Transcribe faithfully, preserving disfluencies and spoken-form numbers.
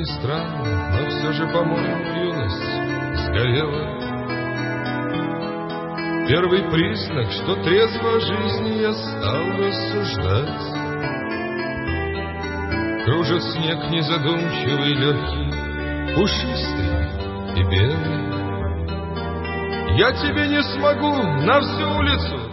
странно, но все же, по-моему, юность сгорела. Первый признак, что трезво о жизни я стал рассуждать. Кружит снег незадумчивый, легкий, пушистый и белый. Я тебе не смогу на всю улицу